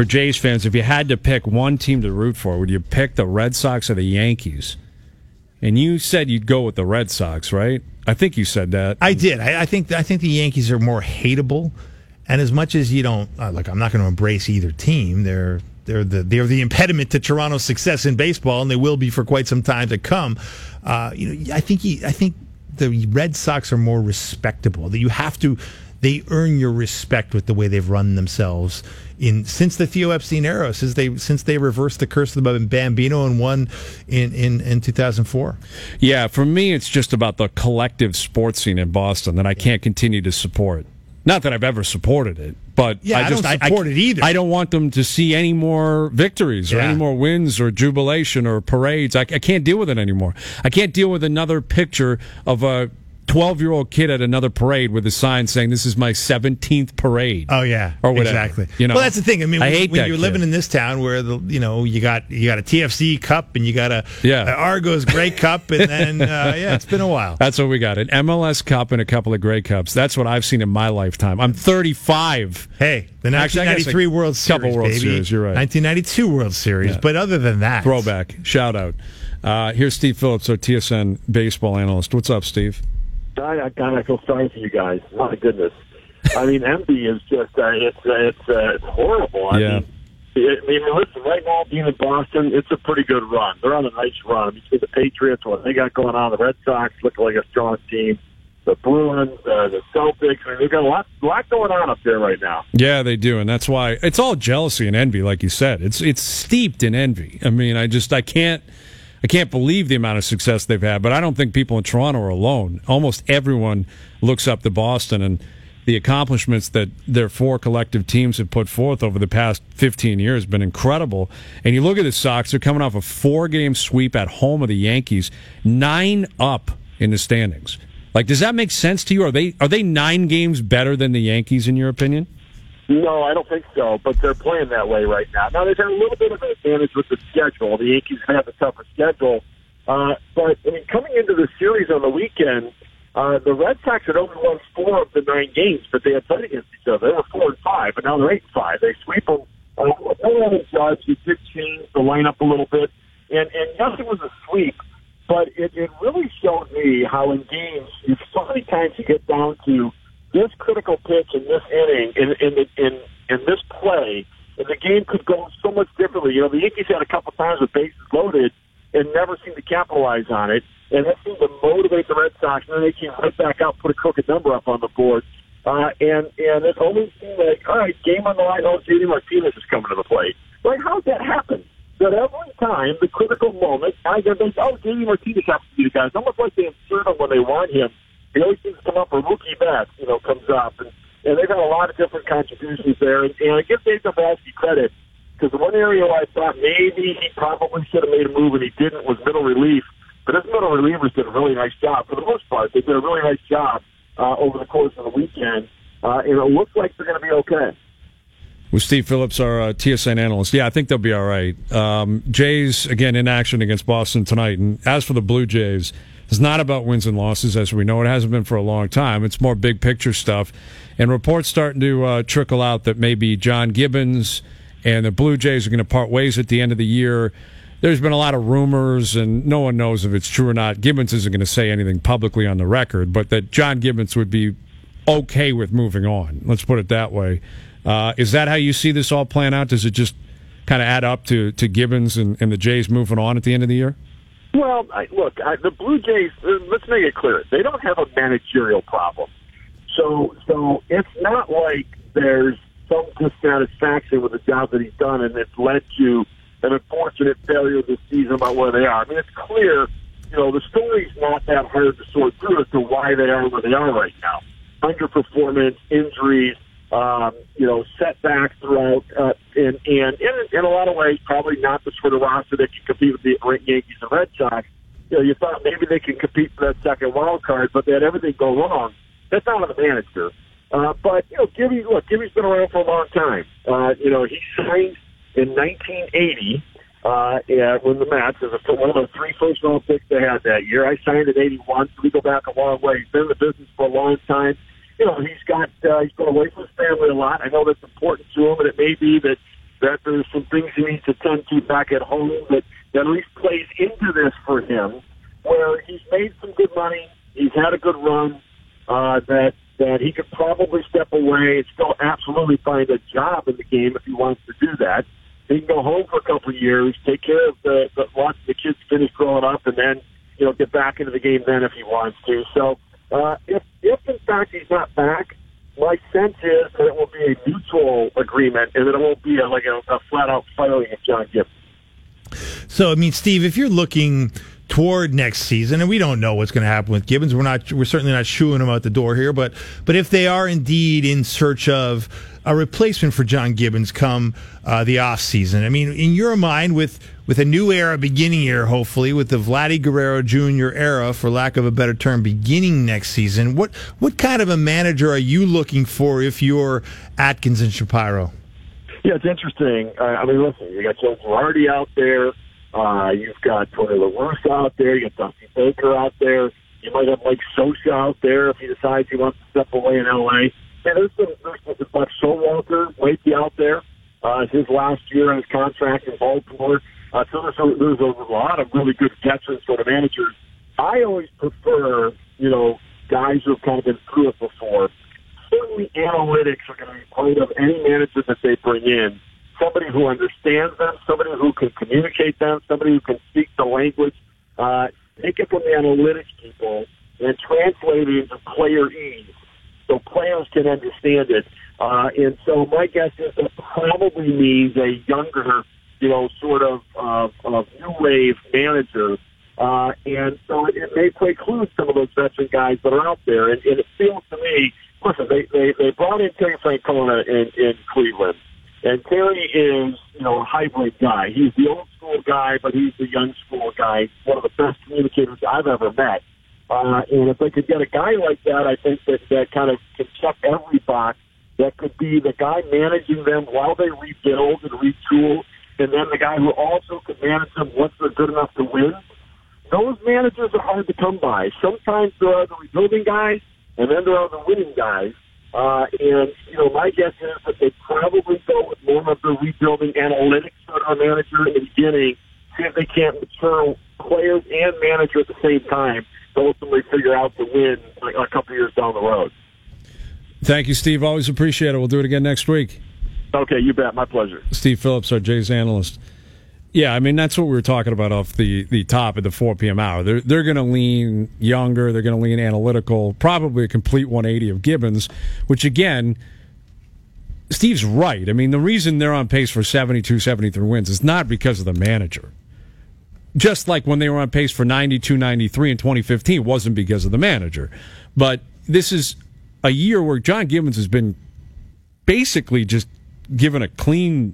for Jays fans, if you had to pick one team to root for, would you pick the Red Sox or the Yankees? And you said you'd go with the Red Sox, right? I think you said that. I did. I think the Yankees are more hateable, and as much as you don't look, I'm not going to embrace either team. They're the impediment to Toronto's success in baseball, and they will be for quite some time to come. I think the Red Sox are more respectable. They earn your respect with the way they've run themselves since the Theo Epstein era, since they reversed the curse of the Bambino and won in 2004. Yeah, for me, it's just about the collective sports scene in Boston that I can't continue to support. Not that I've ever supported it, but I don't support it either. I don't want them to see any more victories or any more wins or jubilation or parades. I can't deal with it anymore. I can't deal with another picture of a 12-year-old kid at another parade with a sign saying, "This is my 17th parade." Oh yeah, or whatever. Exactly. Well, that's the thing. I mean, when you're living kid. in this town where you got a TFC Cup and you got a Argos Grey Cup, and then it's been a while. That's what we got: an MLS Cup and a couple of Grey Cups. That's what I've seen in my lifetime. I'm 35. Hey, the 1993 World Series, couple World Series. You're right. 1992 World Series. Yeah. But other than that, throwback. Shout out. Here's Steve Phillips, our TSN baseball analyst. What's up, Steve? I feel sorry for you guys. My goodness. I mean, envy is just, it's horrible. I mean, listen, right now, being in Boston, it's a pretty good run. They're on a nice run. You see the Patriots, what they got going on, the Red Sox look like a strong team. The Bruins, the Celtics, I mean, they've got a lot going on up there right now. Yeah, they do, and that's why it's all jealousy and envy, like you said. It's steeped in envy. I mean, I can't believe the amount of success they've had, but I don't think people in Toronto are alone. Almost everyone looks up to Boston and the accomplishments that their four collective teams have put forth over the past 15 years have been incredible. And you look at the Sox, they're coming off a 4-game sweep at home of the Yankees, 9 up in the standings. Like, does that make sense to you? Are they 9 games better than the Yankees, in your opinion? No, I don't think so, but they're playing that way right now. Now, they've had a little bit of an advantage with the schedule. The Yankees have a tougher schedule. But, I mean, coming into the series on the weekend, the Red Sox had only won 4 of the 9 games, but they had played against each other. They were 4-5, but now they're 8-5. They sweep them. Judge, he did change the lineup a little bit, and yes, it was a sweep, but it really showed me how in games, so many times you get down to this critical pitch in this inning, in this play, and the game could go so much differently. You know, the Yankees had a couple times with bases loaded and never seemed to capitalize on it, and that seemed to motivate the Red Sox, and then they came right back out, put a crooked number up on the board, and it always seemed like, all right, game on the line, JD Martinez is coming to the plate. Like, how'd that happen? That every time, the critical moment, JD Martinez has to be the guy. It's almost like they insert him when they want him. He always seems to come up, or Mookie Betts, comes up. And they've got a lot of different contributions there. And I give Dave Dombrowski credit, because the one area where I thought maybe he probably should have made a move and he didn't was middle relief. But his middle relievers did a really nice job. For the most part, they did a really nice job over the course of the weekend. And it looks like they're going to be okay. With Steve Phillips, our TSN analyst. Yeah, I think they'll be all right. Jays, again, in action against Boston tonight. And as for the Blue Jays, it's not about wins and losses, as we know. It hasn't been for a long time. It's more big-picture stuff. And reports starting to trickle out that maybe John Gibbons and the Blue Jays are going to part ways at the end of the year. There's been a lot of rumors, and no one knows if it's true or not. Gibbons isn't going to say anything publicly on the record, but that John Gibbons would be okay with moving on. Let's put it that way. Is that how you see this all playing out? Does it just kind of add up to Gibbons and the Jays moving on at the end of the year? Well, the Blue Jays, let's make it clear, they don't have a managerial problem. So it's not like there's some dissatisfaction with the job that he's done and it's led to an unfortunate failure this season about where they are. I mean, it's clear, the story's not that hard to sort through as to why they are where they are right now. Underperformance, injuries, setbacks throughout, and in a lot of ways, probably not the sort of roster that can compete with the Yankees and Red Sox. You thought maybe they can compete for that second wild card, but they had everything go wrong. That's not on the manager. But Gibby's been around for a long time. He signed in 1980 when the Mets, as one of the 3 first-round picks they had that year. I signed in 81, so we go back a long way. He's been in the business for a long time. He's been away from his family a lot. I know that's important to him, and it may be that that there's some things he needs to tend to back at home that at least plays into this for him, where he's made some good money, he's had a good run, that he could probably step away and still absolutely find a job in the game if he wants to do that. He can go home for a couple of years, take care of watch the kids finish growing up, and then get back into the game then if he wants to. So if in fact he's not back, my sense is that it will be a mutual agreement and that it won't be a flat out firing of John Gibbons. So I mean, Steve, if you're looking toward next season, and we don't know what's going to happen with Gibbons. We're certainly not shooing him out the door here, but if they are indeed in search of a replacement for John Gibbons come the off season, I mean, in your mind, with a new era beginning here, hopefully with the Vladdy Guerrero Jr. era, for lack of a better term, beginning next season, what kind of a manager are you looking for if you're Atkins and Shapiro? Yeah, it's interesting. I mean, listen, you got Joe Girardi out there. You've got Tony La Russa out there. You got Dusty Baker out there. You might have Mike Scioscia out there if he decides he wants to step away in L.A. And there's Buck Showalter might be out there. His last year on his contract in Baltimore. So there's a lot of really good veteran sort of managers. I always prefer, guys who have kind of been through it before. Certainly analytics are going to be part of any manager that they bring in. Somebody who understands them, somebody who can communicate them, somebody who can speak the language. Take it from the analytics people and translate it into player ease so players can understand it. And so my guess is that probably means a younger, sort of new wave manager. And so it may preclude some of those veteran guys that are out there. And it feels to me, listen, they brought in Terry Francona in Cleveland. And Terry is, a hybrid guy. He's the old school guy, but he's the young school guy. One of the best communicators I've ever met. And if they could get a guy like that, I think that kind of can check every box. That could be the guy managing them while they rebuild and retool, and then the guy who also could manage them once they're good enough to win. Those managers are hard to come by. Sometimes there are the rebuilding guys, and then there are the winning guys. And my guess is that they probably go with more of the rebuilding analytics sort of manager in the beginning, see if they can't mature players and manager at the same time to ultimately figure out to win a couple years down the road. Thank you, Steve. Always appreciate it. We'll do it again next week. Okay, you bet. My pleasure. Steve Phillips, our Jays analyst. Yeah, I mean, that's what we were talking about off the top at the 4 p.m. hour. They're going to lean younger. They're going to lean analytical, probably a complete 180 of Gibbons, which, again, Steve's right. I mean, the reason they're on pace for 72, 73 wins is not because of the manager. Just like when they were on pace for 92, 93 in 2015, it wasn't because of the manager. But this is a year where John Gibbons has been basically just given a clean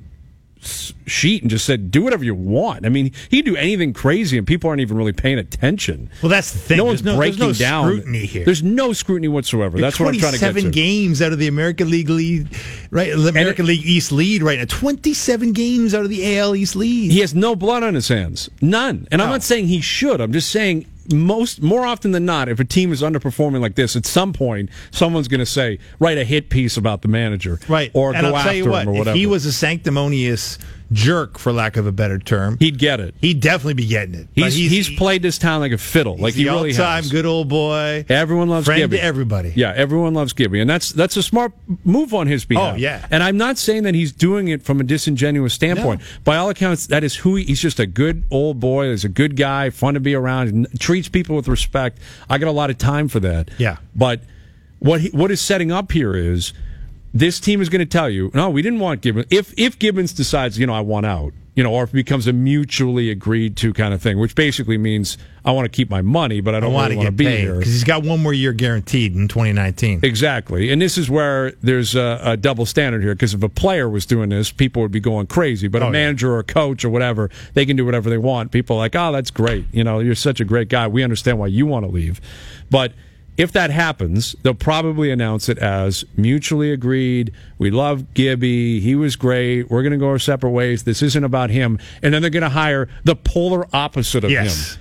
sheet and just said, do whatever you want. I mean, he can do anything crazy and people aren't even really paying attention. Well, that's the thing. No one's breaking there's no down. Scrutiny here. There's no scrutiny whatsoever. That's what I'm trying to get to. 27 games out of the American League lead, right? The American League East lead right now. 27 games out of the AL East lead. He has no blood on his hands. None. And I'm not saying he should. I'm just saying more often than not, if a team is underperforming like this, at some point, someone's going to say, write a hit piece about the manager. Right. Or and go I'll after tell you what, him or whatever. If he was a sanctimonious jerk, for lack of a better term, he'd get it. He'd definitely be getting it. He's played this town like a fiddle. Like he really has. All-time good old boy. Everyone loves friend Gibby. To everybody. Yeah, everyone loves Gibby. And that's a smart move on his behalf. Oh, yeah. And I'm not saying that he's doing it from a disingenuous standpoint. No. By all accounts, that is who he's just a good old boy. He's a good guy, fun to be around, treats people with respect. I got a lot of time for that. Yeah. But what is setting up here is this team is going to tell you, no, we didn't want Gibbons. If Gibbons decides, I want out, or if it becomes a mutually agreed to kind of thing, which basically means I want to keep my money, but I don't really want to be here. Because he's got one more year guaranteed in 2019. Exactly. And this is where there's a double standard here, because if a player was doing this, people would be going crazy. But a manager or a coach or whatever, they can do whatever they want. People are like, oh, that's great. You're such a great guy. We understand why you want to leave. But if that happens, they'll probably announce it as mutually agreed. We love Gibby. He was great. We're going to go our separate ways. This isn't about him. And then they're going to hire the polar opposite of him.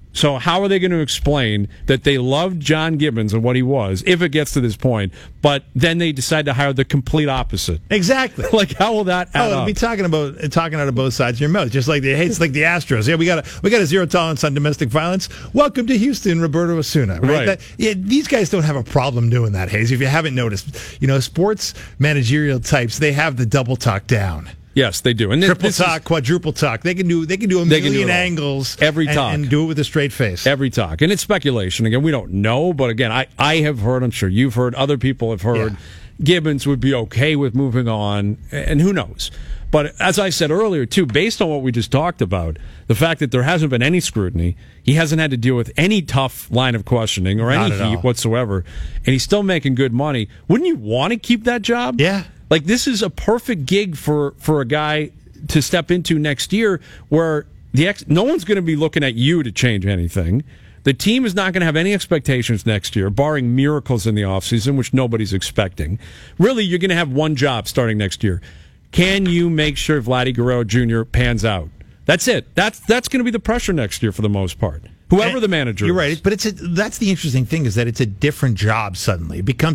So how are they going to explain that they loved John Gibbons and what he was, if it gets to this point, but then they decide to hire the complete opposite? Exactly. Like, how will that add up? Be talking out of both sides of your mouth, just like it's like the Astros. Yeah, we got a zero tolerance on domestic violence. Welcome to Houston, Roberto Osuna. Right. These guys don't have a problem doing that, Hayes. If you haven't noticed, sports managerial types, they have the double talk down. Yes, they do. And triple talk, quadruple talk. They can do a million angles every talk and do it with a straight face. Every talk. And it's speculation. Again, we don't know, but again, I have heard, I'm sure you've heard, other people have heard, Gibbons would be okay with moving on, and who knows. But as I said earlier, too, based on what we just talked about, the fact that there hasn't been any scrutiny, he hasn't had to deal with any tough line of questioning or any heat whatsoever, and he's still making good money, wouldn't you want to keep that job? Yeah. Like, this is a perfect gig for a guy to step into next year where no one's going to be looking at you to change anything. The team is not going to have any expectations next year, barring miracles in the offseason, which nobody's expecting. Really, you're going to have one job starting next year. Can you make sure Vladdy Guerrero Jr. pans out? That's it. That's going to be the pressure next year for the most part. Whoever the manager You're is. right. But that's the interesting thing, is that it's a different job suddenly.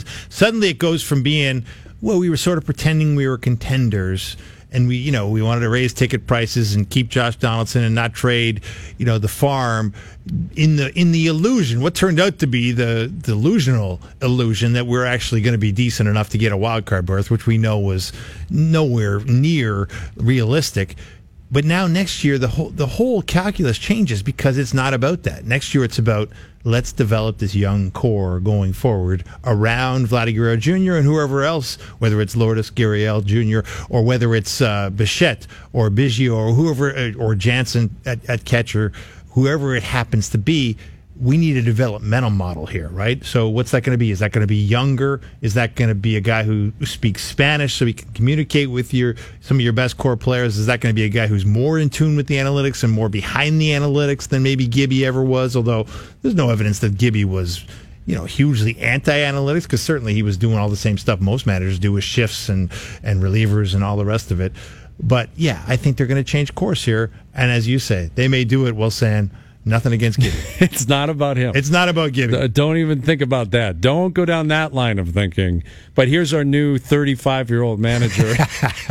It goes from being, well, we were sort of pretending we were contenders, and we wanted to raise ticket prices and keep Josh Donaldson and not trade, the farm, in the illusion, what turned out to be the delusional illusion that we're actually going to be decent enough to get a wild card berth, which we know was nowhere near realistic. But now next year, the whole calculus changes, because it's not about that. Next year, it's about, let's develop this young core going forward around Vladdy Guerrero Jr. and whoever else, whether it's Lourdes Gurriel Jr. or whether it's Bichette or Biggio or whoever, or Jansen at catcher, whoever it happens to be. We need a developmental model here, right? So what's that going to be? Is that going to be younger? Is that going to be a guy who speaks Spanish so he can communicate with some of your best core players? Is that going to be a guy who's more in tune with the analytics and more behind the analytics than maybe Gibby ever was? Although there's no evidence that Gibby was, hugely anti-analytics, because certainly he was doing all the same stuff most managers do with shifts and relievers and all the rest of it. But yeah, I think they're going to change course here. And as you say, they may do it while saying, nothing against Gibby. It's not about him. It's not about Gibby. Don't even think about that. Don't go down that line of thinking. But here's our new 35-year-old manager.